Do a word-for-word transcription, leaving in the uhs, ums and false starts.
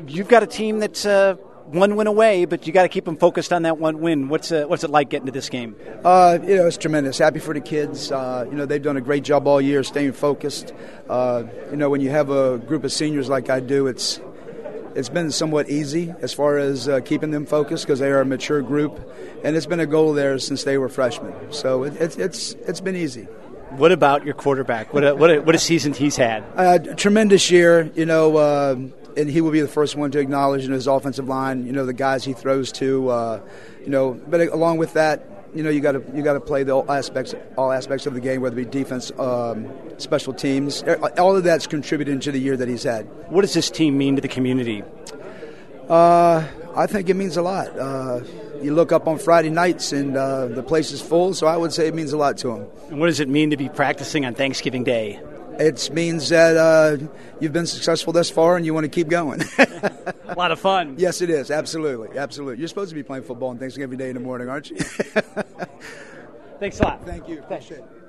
you've got a team that's uh, one win away, but you got to keep them focused on that one win. What's uh, what's it like getting to this game? Uh, you know, it's tremendous. Happy for the kids. Uh, you know, they've done a great job all year staying focused. Uh, you know, when you have a group of seniors like I do, it's it's been somewhat easy as far as uh, keeping them focused because they are a mature group, and it's been a goal there since they were freshmen. So it, it's it's it's been easy. What about your quarterback? What a, what a, what a season he's had. Uh, tremendous year. You know. Uh, And he will be the first one to acknowledge in his offensive line, you know, the guys he throws to, uh, you know. But along with that, you know, you got to you got to play the all aspects all aspects of the game, whether it be defense, um, special teams. All of that's contributed to the year that he's had. What does this team mean to the community? Uh, I think it means a lot. Uh, you look up on Friday nights and uh, the place is full, so I would say it means a lot to him. And what does it mean to be practicing on Thanksgiving Day? It means that uh, you've been successful thus far and you want to keep going. A lot of fun. Yes, it is. Absolutely. Absolutely. You're supposed to be playing football on Thanksgiving Day in the morning, aren't you? Thanks a lot. Thank you. Appreciate it.